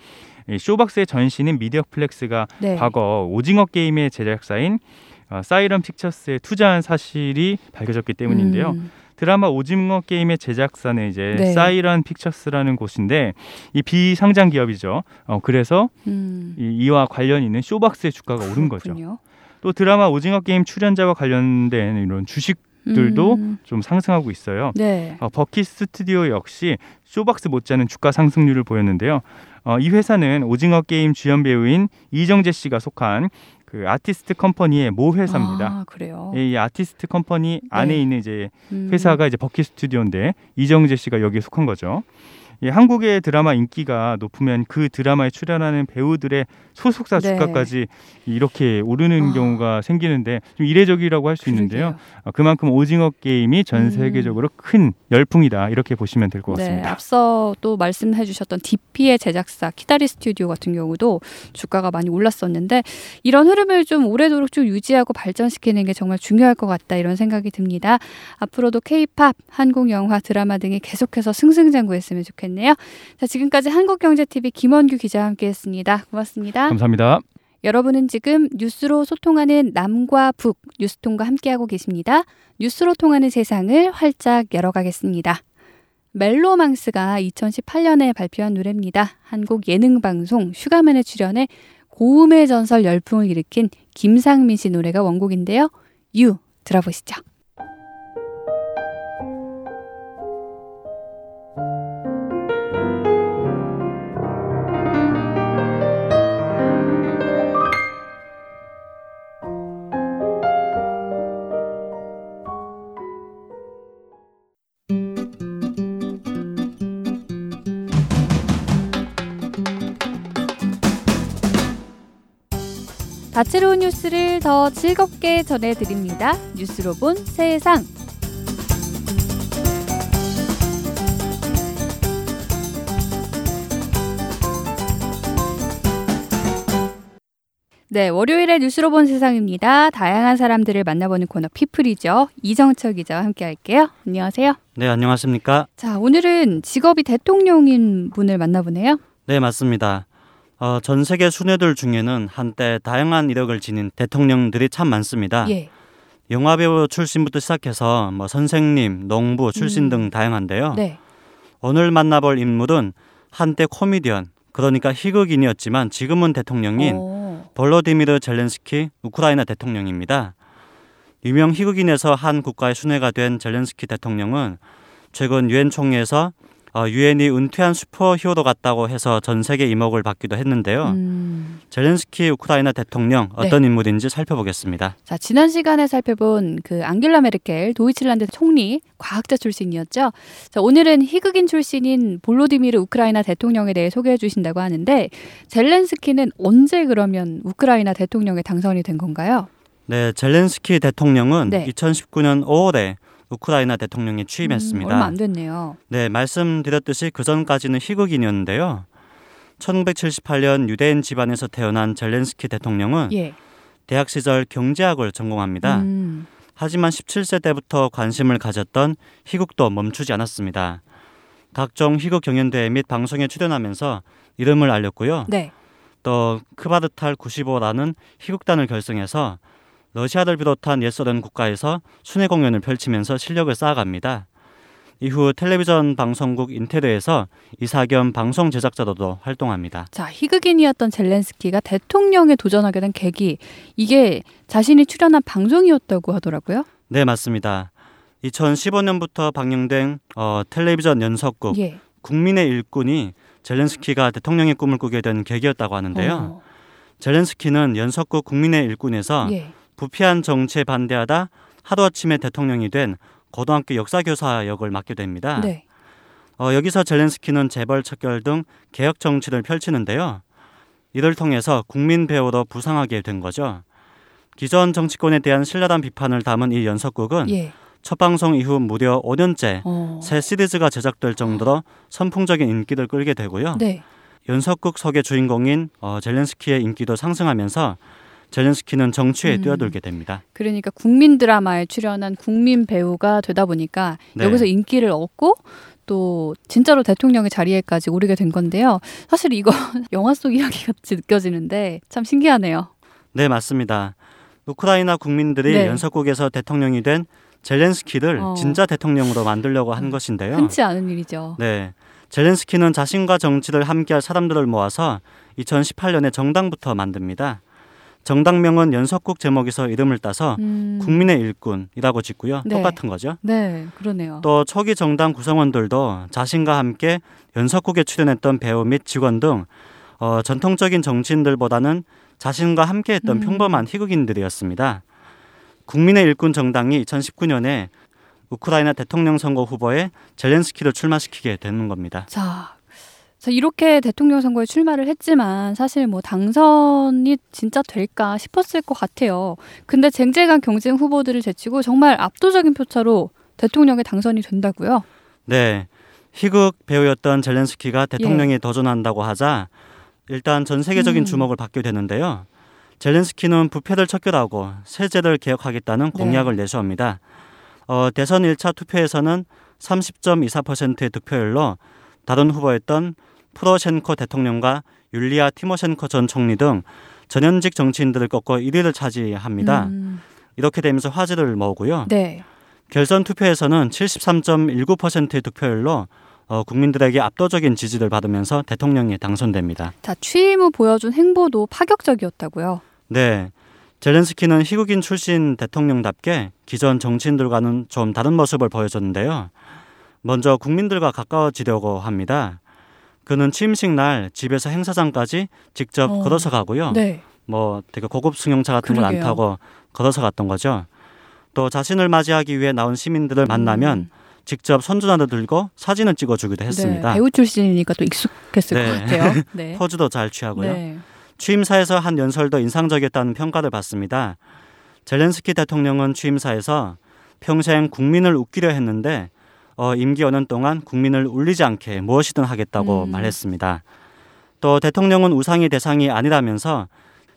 이 쇼박스의 전신인 미디어플렉스가 네. 과거 오징어 게임의 제작사인 어, 사이런 픽처스에 투자한 사실이 밝혀졌기 때문인데요. 음. 드라마 오징어 게임의 제작사는 이제 네. 사이런 픽처스라는 곳인데 이 비상장 기업이죠. 어, 그래서 음. 이, 이와 관련 있는 쇼박스의 주가가 오른 거죠. 그렇군요. 또 드라마 오징어 게임 출연자와 관련된 이런 주식들도 음. 좀 상승하고 있어요. 네. 어, 버킷 스튜디오 역시 쇼박스 못지않은 주가 상승률을 보였는데요. 어, 이 회사는 오징어 게임 주연 배우인 이정재 씨가 속한 그 아티스트 컴퍼니의 모 회사입니다. 아, 그래요. 이 아티스트 컴퍼니 안에 네. 있는 이제 음. 회사가 이제 버킷 스튜디오인데 이정재 씨가 여기에 속한 거죠. 예, 한국의 드라마 인기가 높으면 그 드라마에 출연하는 배우들의 소속사 네. 주가까지 이렇게 오르는 아. 경우가 생기는데 좀 이례적이라고 할 수 있는데요. 그러게요. 어, 그만큼 오징어 게임이 전 음. 세계적으로 큰 열풍이다 이렇게 보시면 될 것 네, 같습니다. 앞서 또 말씀해 주셨던 디피의 제작사 키다리 스튜디오 같은 경우도 주가가 많이 올랐었는데 이런 흐름을 좀 오래도록 쭉 유지하고 발전시키는 게 정말 중요할 것 같다 이런 생각이 듭니다. 앞으로도 K-팝, 한국 영화, 드라마 등이 계속해서 승승장구했으면 좋겠네요. 자, 지금까지 한국경제티비 김원규 기자와 함께했습니다. 고맙습니다. 감사합니다. 여러분은 지금 뉴스로 소통하는 남과 북 뉴스통과 함께하고 계십니다. 뉴스로 통하는 세상을 활짝 열어가겠습니다. 멜로망스가 이천십팔 년에 발표한 노래입니다. 한국 예능방송 슈가맨에 출연해 고음의 전설 열풍을 일으킨 김상민 씨 노래가 원곡인데요. 유 들어보시죠. 다채로운 뉴스를 더 즐겁게 전해드립니다. 뉴스로 본 세상. 네, 월요일에 뉴스로 본 세상입니다. 다양한 사람들을 만나보는 코너 피플이죠. 이정철 기자와 함께 할게요. 안녕하세요. 네, 안녕하십니까. 자, 오늘은 직업이 대통령인 분을 만나보네요. 네, 맞습니다. 어, 전 세계 순회들 중에는 한때 다양한 이력을 지닌 대통령들이 참 많습니다. 예. 영화배우 출신부터 시작해서 뭐 선생님, 농부 출신 음. 등 다양한데요. 네. 오늘 만나볼 인물은 한때 코미디언, 그러니까 희극인이었지만 지금은 대통령인 오. 볼로디미르 젤렌스키 우크라이나 대통령입니다. 유명 희극인에서 한 국가의 순회가 된 젤렌스키 대통령은 최근 유엔 총회에서 유엔이 은퇴한 슈퍼히어로 같다고 해서 전 세계 이목을 받기도 했는데요. 음. 젤렌스키 우크라이나 대통령 어떤 네. 인물인지 살펴보겠습니다. 자, 지난 시간에 살펴본 그 앙겔라 메르켈 도이칠란드 총리 과학자 출신이었죠. 자, 오늘은 희극인 출신인 볼로디미르 우크라이나 대통령에 대해 소개해 주신다고 하는데 젤렌스키는 언제 그러면 우크라이나 대통령에 당선이 된 건가요? 네, 젤렌스키 대통령은 네. 이천십구 년 오월에 우크라이나 대통령이 취임했습니다. 음, 얼마 안 됐네요. 네, 말씀드렸듯이 그 전까지는 희극인이었는데요. 천구백칠십팔 년 유대인 집안에서 태어난 젤렌스키 대통령은 예. 대학 시절 경제학을 전공합니다. 음. 하지만 십칠 세 때부터 관심을 가졌던 희극도 멈추지 않았습니다. 각종 희극 경연대회 및 방송에 출연하면서 이름을 알렸고요. 네. 또 크바르탈 구십오라는 희극단을 결성해서 러시아를 비롯한 옛소련 국가에서 순회 공연을 펼치면서 실력을 쌓아갑니다. 이후 텔레비전 방송국 인테르에서 이사 겸 방송 제작자로도 활동합니다. 자, 희극인이었던 젤렌스키가 대통령에 도전하게 된 계기, 이게 자신이 출연한 방송이었다고 하더라고요. 네, 맞습니다. 이천십오 년부터 방영된 어, 텔레비전 연속극 예. 국민의 일꾼이 젤렌스키가 대통령의 꿈을 꾸게 된 계기였다고 하는데요. 어. 젤렌스키는 연속극 국민의 일꾼에서 예. 부패한 정치에 반대하다 하루아침에 대통령이 된 고등학교 역사교사 역을 맡게 됩니다. 네. 어, 여기서 젤렌스키는 재벌 척결 등 개혁 정치를 펼치는데요. 이를 통해서 국민 배우로 부상하게 된 거죠. 기존 정치권에 대한 신랄한 비판을 담은 이 연속극은 예. 첫 방송 이후 무려 오 년째 어. 새 시리즈가 제작될 정도로 선풍적인 인기를 끌게 되고요. 네. 연속극 속의 주인공인 어, 젤렌스키의 인기도 상승하면서 젤렌스키는 정치에 음. 뛰어들게 됩니다. 그러니까 국민 드라마에 출연한 국민 배우가 되다 보니까 네. 여기서 인기를 얻고 또 진짜로 대통령의 자리에까지 오르게 된 건데요. 사실 이거 영화 속 이야기 같이 느껴지는데 참 신기하네요. 네, 맞습니다. 우크라이나 국민들이 네. 연속극에서 대통령이 된 젤렌스키를 어. 진짜 대통령으로 만들려고 한 것인데요. 흔치 않은 일이죠. 네, 젤렌스키는 자신과 정치를 함께할 사람들을 모아서 이천십팔 년에 정당부터 만듭니다. 정당명은 연속극 제목에서 이름을 따서 음. 국민의 일꾼이라고 짓고요. 네. 똑같은 거죠. 네, 그러네요. 또 초기 정당 구성원들도 자신과 함께 연속극에 출연했던 배우 및 직원 등 어, 전통적인 정치인들보다는 자신과 함께했던 음. 평범한 희극인들이었습니다. 국민의 일꾼 정당이 이천십구 년에 우크라이나 대통령 선거 후보에 젤렌스키를 출마시키게 되는 겁니다. 자, 자, 이렇게 대통령 선거에 출마를 했지만 사실 뭐 당선이 진짜 될까 싶었을 것 같아요. 근데 쟁쟁한 경쟁 후보들을 제치고 정말 압도적인 표차로 대통령에 당선이 된다고요? 네, 희극 배우였던 젤렌스키가 대통령에 예. 도전한다고 하자 일단 전 세계적인 음. 주목을 받게 되는데요. 젤렌스키는 부패를 척결하고 세제를 개혁하겠다는 공약을 네. 내세웁니다. 어, 대선 일 차 투표에서는 삼십 점 이사 퍼센트의 득표율로 다른 후보였던 프로셴코 대통령과 율리아 티모셴코 전 총리 등 전현직 정치인들을 꺾고 일 위를 차지합니다. 음. 이렇게 되면서 화제를 모으고요. 네. 결선 투표에서는 칠십삼 점 일구 퍼센트의 득표율로 어, 국민들에게 압도적인 지지를 받으면서 대통령이 당선됩니다. 자, 취임 후 보여준 행보도 파격적이었다고요? 네, 젤렌스키는 희극인 출신 대통령답게 기존 정치인들과는 좀 다른 모습을 보여줬는데요. 먼저 국민들과 가까워지려고 합니다. 그는 취임식 날 집에서 행사장까지 직접 어. 걸어서 가고요. 네. 뭐 되게 고급 승용차 같은 걸 안 그러게요. 타고 걸어서 갔던 거죠. 또 자신을 맞이하기 위해 나온 시민들을 만나면 음. 직접 손주나도 들고 사진을 찍어주기도 했습니다. 네, 배우 출신이니까 또 익숙했을 네. 것 같아요. 네. 포즈도 잘 취하고요. 네. 취임사에서 한 연설도 인상적이었다는 평가를 받습니다. 젤렌스키 대통령은 취임사에서 평생 국민을 웃기려 했는데 어, 임기 오는 동안 국민을 울리지 않게 무엇이든 하겠다고 음. 말했습니다. 또 대통령은 우상의 대상이 아니라면서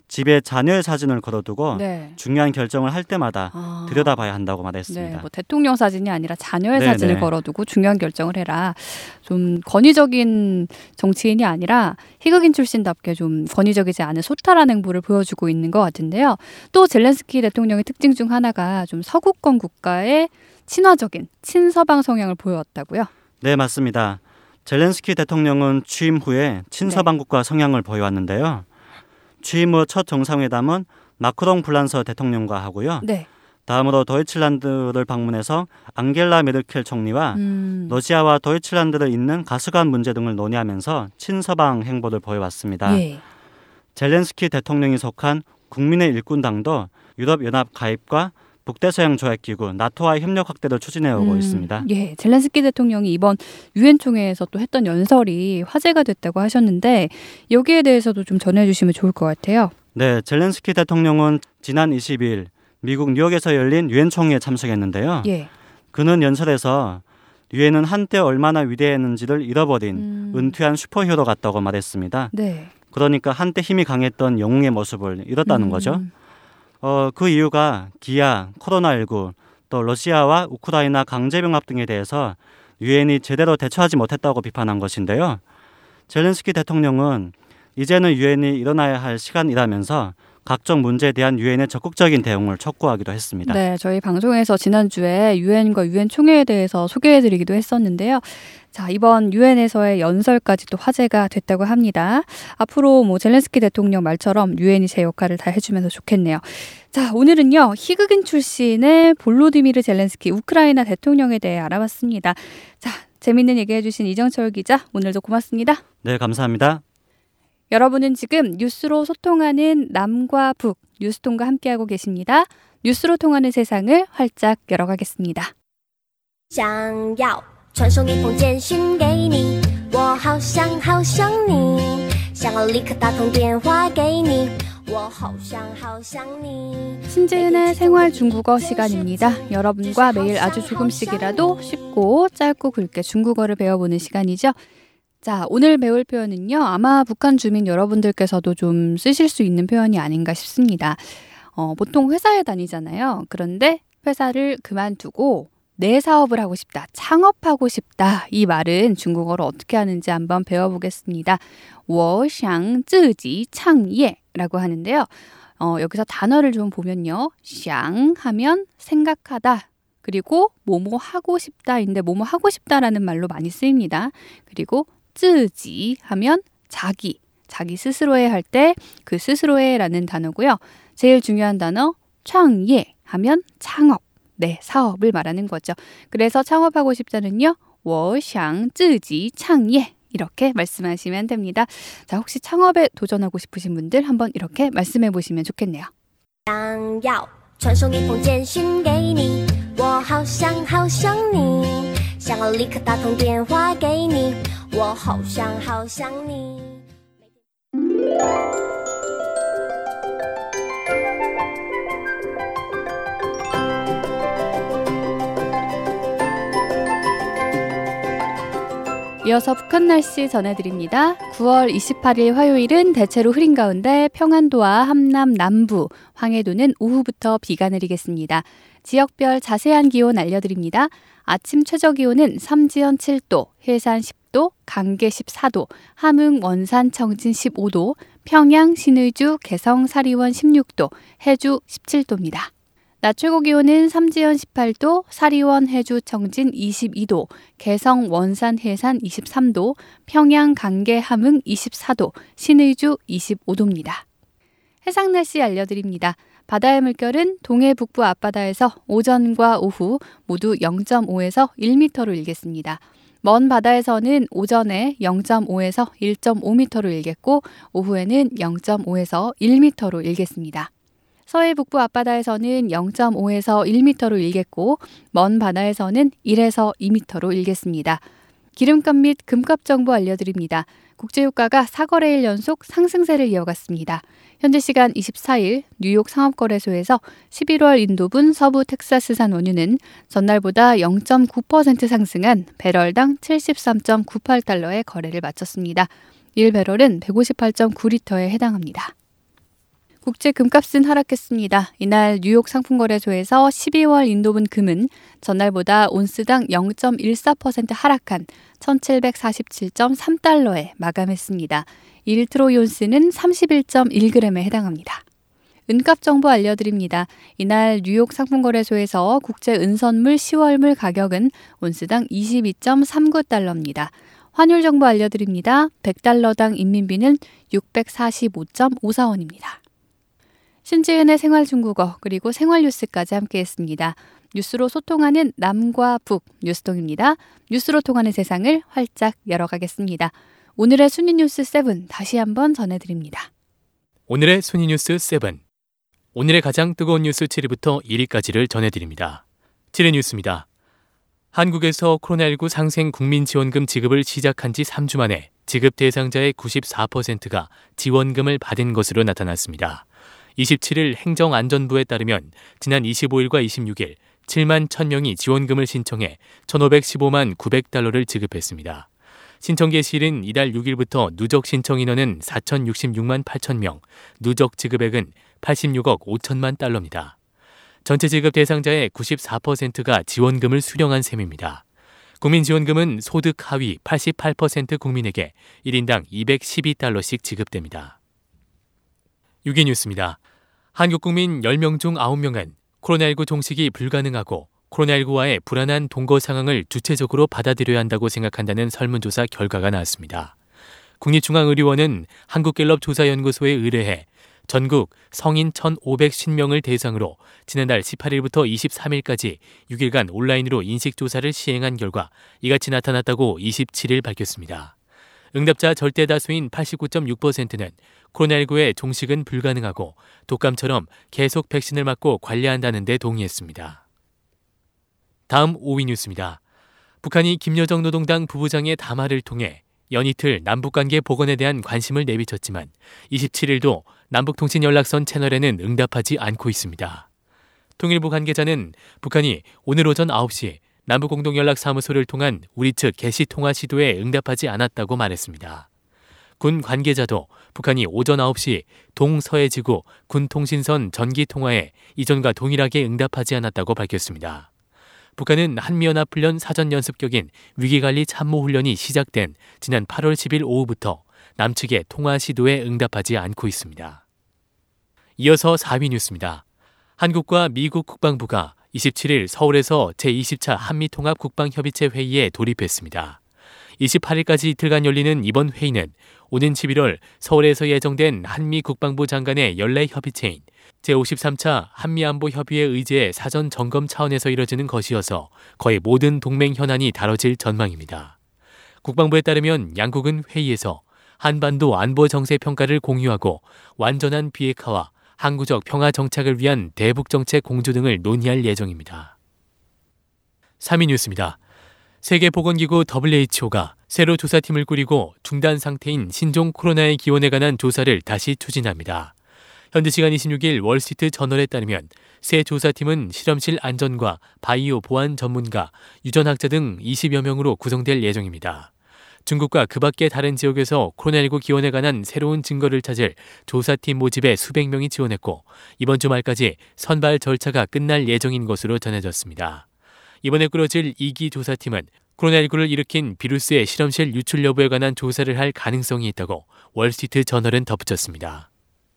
집에 자녀의 사진을 걸어두고 네. 중요한 결정을 할 때마다 아. 들여다봐야 한다고 말했습니다. 네, 뭐 대통령 사진이 아니라 자녀의 네, 사진을 네. 걸어두고 중요한 결정을 해라. 좀 권위적인 정치인이 아니라 희극인 출신답게 좀 권위적이지 않은 소탈한 행보를 보여주고 있는 것 같은데요. 또 젤렌스키 대통령의 특징 중 하나가 좀 서구권 국가의 친화적인 친서방 성향을 보여왔다고요? 네, 맞습니다. 젤렌스키 대통령은 취임 후에 친서방 국가 성향을 보여왔는데요. 취임 후 첫 정상회담은 마크롱 불란서 대통령과 하고요. 네. 다음으로 도이칠란드를 방문해서 앙겔라 메르켈 총리와 음. 러시아와 도이칠란드를 잇는 가스관 문제 등을 논의하면서 친서방 행보를 보여왔습니다. 예. 젤렌스키 대통령이 속한 국민의 일꾼당도 유럽연합 가입과 북대서양 조약기구 나토와의 협력 확대를 추진해오고 음, 있습니다. 예, 젤렌스키 대통령이 이번 유엔 총회에서 또 했던 연설이 화제가 됐다고 하셨는데 여기에 대해서도 좀 전해주시면 좋을 것 같아요. 네, 젤렌스키 대통령은 지난 이십일 미국 뉴욕에서 열린 유엔 총회에 참석했는데요. 예. 그는 연설에서 유엔은 한때 얼마나 위대했는지를 잃어버린 음. 은퇴한 슈퍼히어로 같다고 말했습니다. 네. 그러니까 한때 힘이 강했던 영웅의 모습을 잃었다는 음. 거죠. 어, 그 이유가 기아, 코로나십구, 또 러시아와 우크라이나 강제병합 등에 대해서 유엔이 제대로 대처하지 못했다고 비판한 것인데요. 젤렌스키 대통령은 이제는 유엔이 일어나야 할 시간이라면서 각종 문제에 대한 유엔의 적극적인 대응을 촉구하기도 했습니다. 네, 저희 방송에서 지난주에 유엔과 유엔 총회에 대해서 소개해드리기도 했었는데요. 자, 이번 유엔에서의 연설까지 또 화제가 됐다고 합니다. 앞으로 뭐 젤렌스키 대통령 말처럼 유엔이 제 역할을 다 해주면서 좋겠네요. 자, 오늘은요, 희극인 출신의 볼로디미르 젤렌스키 우크라이나 대통령에 대해 알아봤습니다. 자, 재밌는 얘기 해주신 이정철 기자, 오늘도 고맙습니다. 네, 감사합니다. 여러분은 지금 뉴스로 소통하는 남과 북, 뉴스통과 함께하고 계십니다. 뉴스로 통하는 세상을 활짝 열어가겠습니다. 想要传送一封简讯给你，我好想好想你，想要立刻打通电话给你，我好想好想你。 신지은의 생활 중국어 시간입니다. 여러분과 매일 아주 조금씩이라도 쉽고 짧고 굵게 중국어를 배워보는 시간이죠. 자, 오늘 배울 표현은요. 아마 북한 주민 여러분들께서도 좀 쓰실 수 있는 표현이 아닌가 싶습니다. 어, 보통 회사에 다니잖아요. 그런데 회사를 그만두고 내 사업을 하고 싶다, 창업하고 싶다. 이 말은 중국어로 어떻게 하는지 한번 배워보겠습니다. 我想自己创业라고 하는데요. 어, 여기서 단어를 좀 보면요. 想 하면 생각하다. 그리고 뭐뭐 하고 싶다인데 뭐뭐 하고 싶다라는 말로 많이 쓰입니다. 그리고 自己 하면 자기, 자기 스스로의 할 때 그 스스로의라는 단어고요. 제일 중요한 단어 创业 하면 창업, 네, 사업을 말하는 거죠. 그래서 창업하고 싶다는요. 我想自己创业 이렇게 말씀하시면 됩니다. 자, 혹시 창업에 도전하고 싶으신 분들 한번 이렇게 말씀해 보시면 좋겠네요. 想要传送一封简讯给你，我好想好想你，想要立刻打通电话给你，我好想好想你。 이어서 북한 날씨 전해드립니다. 구월 이십팔일 화요일은 대체로 흐린 가운데 평안도와 함남 남부, 황해도는 오후부터 비가 내리겠습니다. 지역별 자세한 기온 알려드립니다. 아침 최저기온은 삼지연 칠도, 해산 십도, 강계 십사도, 함흥, 원산, 청진 십오도, 평양, 신의주, 개성, 사리원 십육도, 해주 십칠도입니다. 낮 최고 기온은 삼지연 십팔도, 사리원, 해주, 청진 이십이도, 개성, 원산, 해산 이십삼도, 평양, 강계, 함흥 이십사도, 신의주 이십오도입니다. 해상 날씨 알려드립니다. 바다의 물결은 동해 북부 앞바다에서 오전과 오후 모두 영점오에서 일 미터로 일겠습니다. 먼 바다에서는 오전에 영점오에서 일점오 미터로 일겠고 오후에는 영점오에서 일 미터로 일겠습니다. 서해 북부 앞바다에서는 영점오에서 일 미터로 일겠고 먼 바다에서는 일에서 이 미터로 일겠습니다. 기름값 및 금값 정보 알려드립니다. 국제유가가 사 거래일 연속 상승세를 이어갔습니다. 현재 시간 이십사일 뉴욕 상업거래소에서 십일월 인도분 서부 텍사스산 원유는 전날보다 영 점 구 퍼센트 상승한 배럴당 칠십삼 점 구팔 달러에 거래를 마쳤습니다. 일 배럴은 백오십팔 점 구 리터에 해당합니다. 국제 금값은 하락했습니다. 이날 뉴욕 상품거래소에서 십이월 인도분 금은 전날보다 온스당 영 점 일사 퍼센트 하락한 천칠백사십칠 점 삼 달러에 마감했습니다. 일 트로이온스는 삼십일 점 일 그램에 해당합니다. 은값 정보 알려드립니다. 이날 뉴욕 상품거래소에서 국제 은선물 시월물 가격은 온스당 이십이 점 삼구 달러입니다. 환율 정보 알려드립니다. 백 달러당 인민비는 육백사십오 점 오사 원입니다. 신지은의 생활중국어 그리고 생활뉴스까지 함께했습니다. 뉴스로 소통하는 남과 북 뉴스통입니다. 뉴스로 통하는 세상을 활짝 열어가겠습니다. 오늘의 순위 뉴스 칠 다시 한번 전해드립니다. 오늘의 순위 뉴스 칠. 오늘의 가장 뜨거운 뉴스 칠 위부터 일 위까지를 전해드립니다. 칠 위 뉴스입니다. 한국에서 코로나십구 상생 국민지원금 지급을 시작한 지 삼 주 만에 지급 대상자의 구십사 퍼센트가 지원금을 받은 것으로 나타났습니다. 이십칠 일 행정안전부에 따르면 지난 이십오 일과 이십육 일 칠만 천 명이 지원금을 신청해 천오백십오만 구백 달러를 지급했습니다. 신청 개시일은 이달 육 일부터 누적 신청 인원은 사천육십육만 팔천 명, 누적 지급액은 팔십육억 오천만 달러입니다. 전체 지급 대상자의 구십사 퍼센트가 지원금을 수령한 셈입니다. 국민지원금은 소득 하위 팔십팔 퍼센트 국민에게 일 인당 이백십이 달러씩 지급됩니다. 육 위 뉴스입니다. 한국 국민 열 명 중 아홉 명은 코로나십구 종식이 불가능하고 코로나십구와의 불안한 동거 상황을 주체적으로 받아들여야 한다고 생각한다는 설문조사 결과가 나왔습니다. 국립중앙의료원은 한국갤럽 조사연구소에 의뢰해 전국 성인 천오백십 명을 대상으로 지난달 십팔 일부터 이십삼 일까지 육 일간 온라인으로 인식조사를 시행한 결과 이같이 나타났다고 이십칠 일 밝혔습니다. 응답자 절대 다수인 팔십구 점 육 퍼센트는 코로나십구의 종식은 불가능하고 독감처럼 계속 백신을 맞고 관리한다는 데 동의했습니다. 다음 오 위 뉴스입니다. 북한이 김여정 노동당 부부장의 담화를 통해 연이틀 남북관계 복원에 대한 관심을 내비쳤지만 이십칠 일도 남북통신연락선 채널에는 응답하지 않고 있습니다. 통일부 관계자는 북한이 오늘 오전 아홉 시 남북공동연락사무소를 통한 우리 측 개시 통화 시도에 응답하지 않았다고 말했습니다. 군 관계자도 북한이 오전 아홉 시 동서해지구 군통신선 전기통화에 이전과 동일하게 응답하지 않았다고 밝혔습니다. 북한은 한미연합훈련 사전연습격인 위기관리 참모훈련이 시작된 지난 팔월 십 일 오후부터 남측의 통화 시도에 응답하지 않고 있습니다. 이어서 사 위 뉴스입니다. 한국과 미국 국방부가 이십칠 일 서울에서 제이십 차 한미통합국방협의체 회의에 돌입했습니다. 이십팔 일까지 이틀간 열리는 이번 회의는 오는 십일월 서울에서 예정된 한미 국방부 장관의 연례 협의체인 제오십삼 차 한미안보협의회 의제의 사전 점검 차원에서 이뤄지는 것이어서 거의 모든 동맹 현안이 다뤄질 전망입니다. 국방부에 따르면 양국은 회의에서 한반도 안보 정세 평가를 공유하고 완전한 비핵화와 항구적 평화 정착을 위한 대북 정책 공조 등을 논의할 예정입니다. 삼 위 뉴스입니다. 세계보건기구 더블유에이치오가 새로 조사팀을 꾸리고 중단 상태인 신종 코로나의 기원에 관한 조사를 다시 추진합니다. 현지 시간 이십육 일 월스트리트 저널에 따르면 새 조사팀은 실험실 안전과 바이오 보안 전문가, 유전학자 등 이십여 명으로 구성될 예정입니다. 중국과 그 밖의 다른 지역에서 코로나십구 기원에 관한 새로운 증거를 찾을 조사팀 모집에 수백 명이 지원했고 이번 주 말까지 선발 절차가 끝날 예정인 것으로 전해졌습니다. 이번에 꾸려질 이 기 조사팀은 코로나십구를 일으킨 비루스의 실험실 유출 여부에 관한 조사를 할 가능성이 있다고 월스트리트 저널은 덧붙였습니다.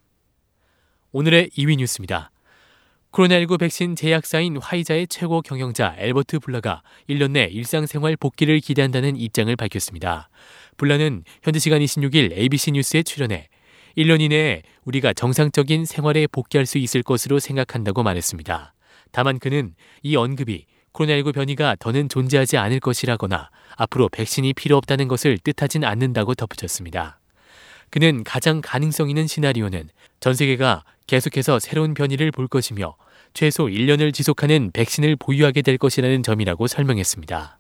오늘의 이 위 뉴스입니다. 코로나십구 백신 제약사인 화이자의 최고 경영자 앨버트 불라가 일 년 내 일상생활 복귀를 기대한다는 입장을 밝혔습니다. 불라는 현지 시간 이십육 일 에이비씨 뉴스에 출연해 일 년 이내에 우리가 정상적인 생활에 복귀할 수 있을 것으로 생각한다고 말했습니다. 다만 그는 이 언급이 코로나십구 변이가 더는 존재하지 않을 것이라거나 앞으로 백신이 필요 없다는 것을 뜻하진 않는다고 덧붙였습니다. 그는 가장 가능성 있는 시나리오는 전 세계가 계속해서 새로운 변이를 볼 것이며 최소 일 년을 지속하는 백신을 보유하게 될 것이라는 점이라고 설명했습니다.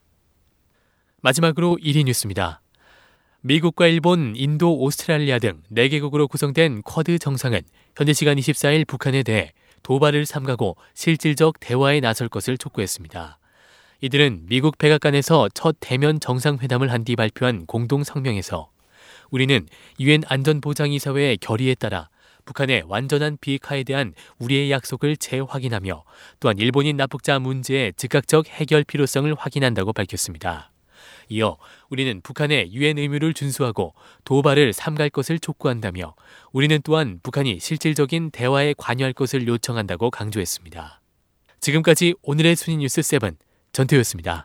마지막으로 일 위 뉴스입니다. 미국과 일본, 인도, 오스트랄리아 등 네 개국으로 구성된 쿼드 정상은 현지 시간 이십사 일 북한에 대해 도발을 삼가고 실질적 대화에 나설 것을 촉구했습니다. 이들은 미국 백악관에서 첫 대면 정상회담을 한 뒤 발표한 공동 성명에서 우리는 유엔 안전보장이사회의 결의에 따라 북한의 완전한 비핵화에 대한 우리의 약속을 재확인하며 또한 일본인 납북자 문제의 즉각적 해결 필요성을 확인한다고 밝혔습니다. 이어 우리는 북한의 유엔 의무를 준수하고 도발을 삼갈 것을 촉구한다며 우리는 또한 북한이 실질적인 대화에 관여할 것을 요청한다고 강조했습니다. 지금까지 오늘의 순위 뉴스 세븐 전태였습니다.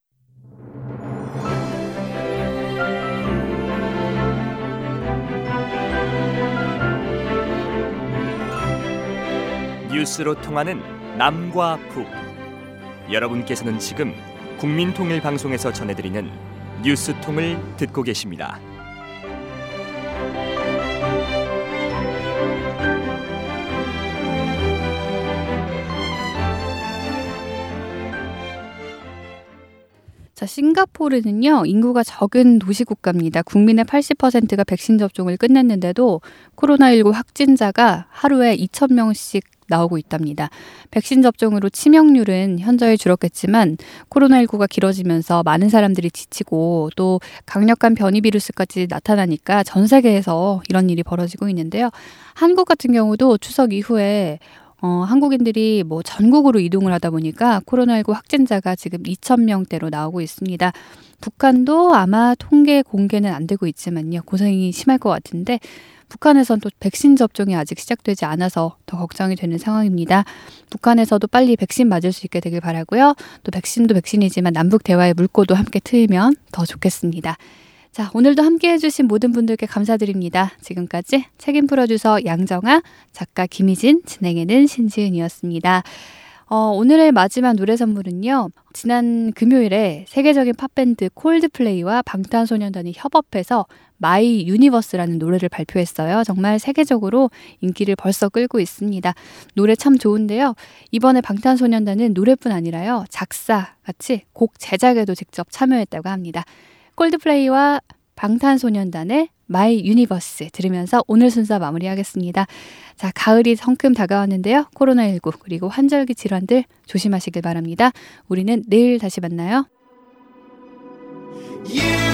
뉴스로 통하는 남과 북. 여러분께서는 지금 국민통일방송에서 전해드리는 뉴스통을 듣고 계십니다. 자, 싱가포르는요, 인구가 적은 도시국가입니다. 국민의 팔십 퍼센트가 백신 접종을 끝냈는데도 코로나십구 확진자가 하루에 이천 명씩 나오고 있답니다. 백신 접종으로 치명률은 현저히 줄었겠지만 코로나십구가 길어지면서 많은 사람들이 지치고 또 강력한 변이 비루스까지 나타나니까 전 세계에서 이런 일이 벌어지고 있는데요. 한국 같은 경우도 추석 이후에 어, 한국인들이 뭐 전국으로 이동을 하다 보니까 코로나십구 확진자가 지금 이천 명대로 나오고 있습니다. 북한도 아마 통계 공개는 안 되고 있지만요. 고생이 심할 것 같은데 북한에선 또 백신 접종이 아직 시작되지 않아서 더 걱정이 되는 상황입니다. 북한에서도 빨리 백신 맞을 수 있게 되길 바라고요. 또 백신도 백신이지만 남북 대화의 물꼬도 함께 트이면 더 좋겠습니다. 자, 오늘도 함께해 주신 모든 분들께 감사드립니다. 지금까지 책임 프로듀서 양정아, 작가 김희진, 진행에는 신지은이었습니다. 어, 오늘의 마지막 노래 선물은요. 지난 금요일에 세계적인 팝밴드 콜드플레이와 방탄소년단이 협업해서 마이 유니버스라는 노래를 발표했어요. 정말 세계적으로 인기를 벌써 끌고 있습니다. 노래 참 좋은데요. 이번에 방탄소년단은 노래뿐 아니라요. 작사 같이 곡 제작에도 직접 참여했다고 합니다. 콜드플레이와 방탄소년단의 마이 유니버스 들으면서 오늘 순서 마무리하겠습니다. 자, 가을이 성큼 다가왔는데요. 코로나십구 그리고 환절기 질환들 조심하시길 바랍니다. 우리는 내일 다시 만나요. Yeah!